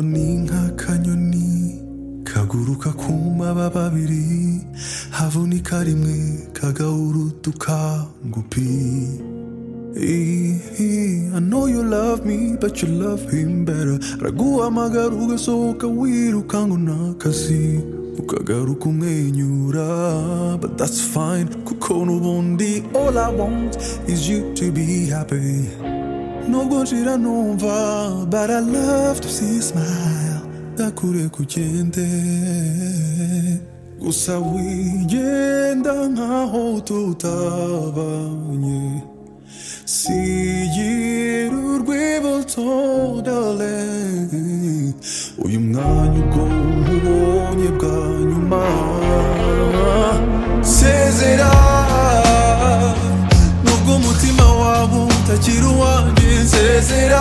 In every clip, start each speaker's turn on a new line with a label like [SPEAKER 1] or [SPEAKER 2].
[SPEAKER 1] ni nk'akanyoni kaguruka ku mababa abiri, havunika rimwe kagahurutuka ngo pi. I know you love me, but you love him better. Araguhamagara ugasohoka wiruka ngo n'akazi, ukagaruka umwenyura, but that's fine kuko n'ubundi all I want is you to be happy. Nubwo nshira numva, but I love to see you smile. Ndakure kugende gusa wigenda nkaho tutabanye, sigira urwibutso darling, uyu mwanya ubwo nkubonye bwa nyuma. Sezera nubwo umutima wawe utakiri uwanjye, sezera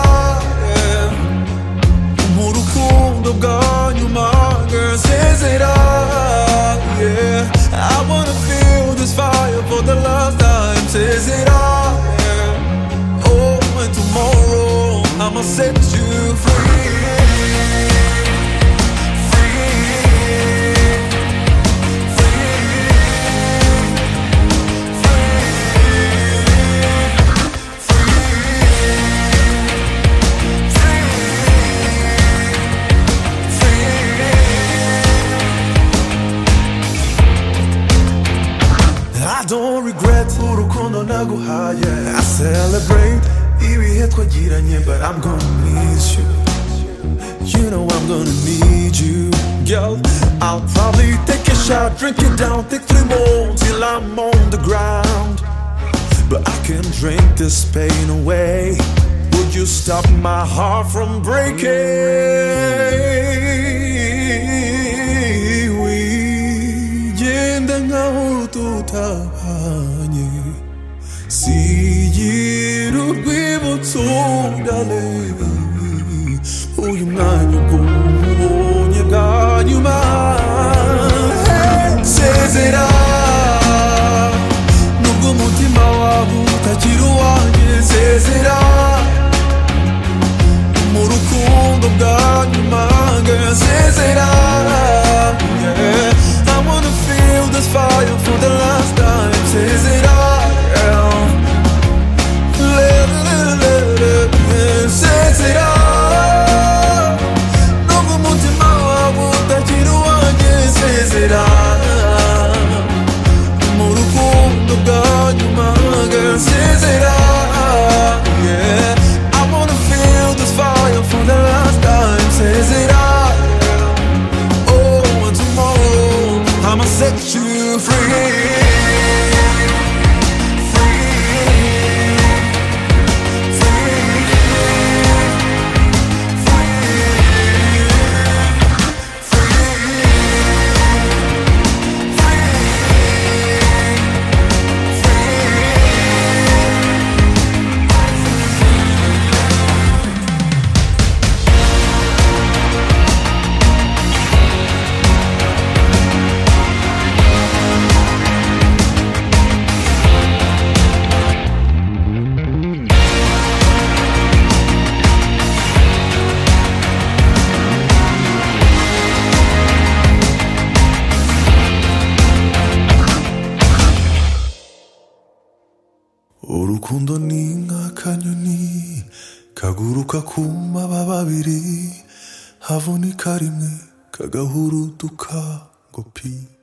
[SPEAKER 1] mu rukundo bwa nyuma, girl, sezera, yeah. I wanna feel this fire for the last time, sezera, yeah. Oh, and tomorrow I'ma set you free. I don't regret urukundo naguhaye. I celebrate ibihe twagiranye, but I'm gonna miss you. You know I'm gonna need you, girl. I'll probably take a shot, drink it down, take 3 more till I'm on the ground. But I can't drink this pain away. Would you stop my heart from breaking? Tutabanye, sigira urwibutso darling, uyu mwanya ubwo nkubonye bwa nyuma. Sezera nubwo umutima wawe utakiri uwanjye, sezera mu rukundo bwa nyuma, girl, sezera, yeah. I wanna feel this fire for the last time, sezera, yeah. Sezera nubwo umutima wawe utakiri uwanjye, sezera mu rukundo bwa nyuma, girl, sezera, yeah. I wanna feel this fire for the last time, sezera, yeah. Oh, and tomorrow I'ma set you free. Urukundo ni nk'akanyoni kaguruka ku mababa abiri, havunika rimwe kagahurutuka ngo pi.